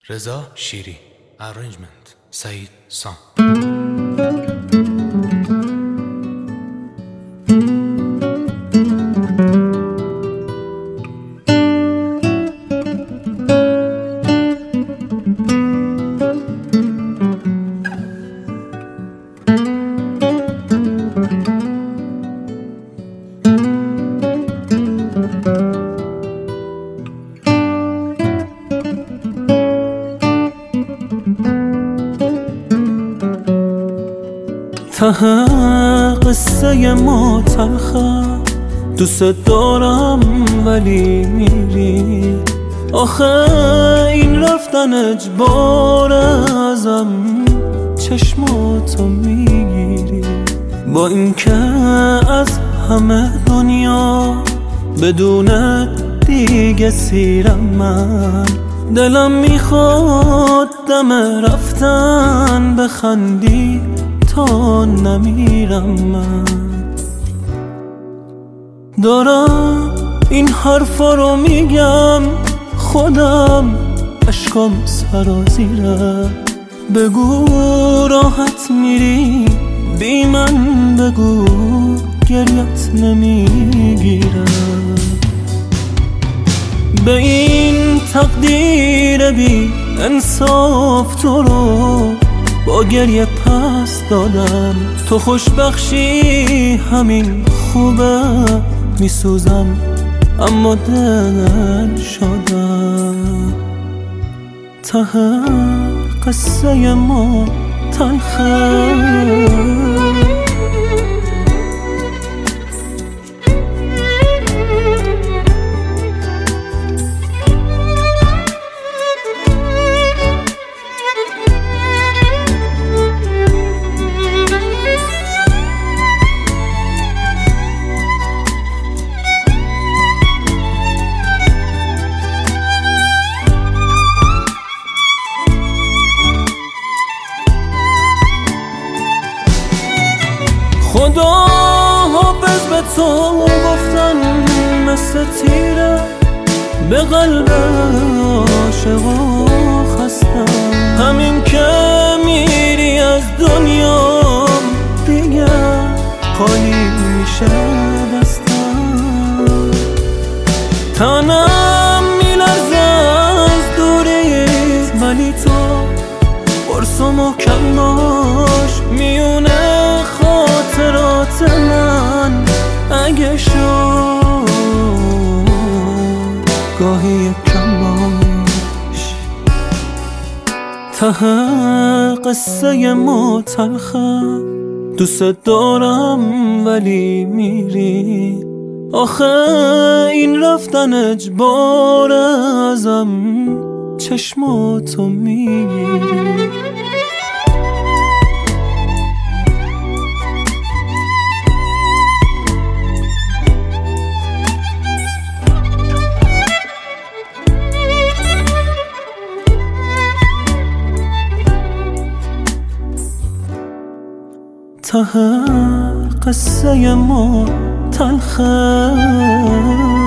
رضا شیری. Arrangement سعید سام. ته قصه ما تلخه، دوست دارم ولی میری. آخه این رفتن اجبار، ازم چشماتو میگیری. با اینکه از همه دنیا بدونت دیگه سیرم من، دلم میخواد دم رفتن بخندی تا نمیرم. من دارم این حرفا رو میگم، خودم اشکام سرازیره. بگو راحت میری بی من، بگو گریت نمیگیره. به این تقدیر بی انصاف تو رو با گریه پس دادم. تو خوشبخشی همین خوبه، میسوزم اما دل شدم. ته قصه ما تلخه. خدا حافظ به تو گفتن، مثل تیره به قلب عاشقا خستم. همین که میری از دنیا دیگه خالی میشه دستم. تنم میلرزه از دوریت، ولی تو قرص و محکم باش. میونه خاطرات من اگه شد گاهی کم باش. ته قصه ما تلخه، دوست دارم ولی میری. آخه این رفتن اجبار، ازم چشماتو میگیری. ته قصه ما تلخه.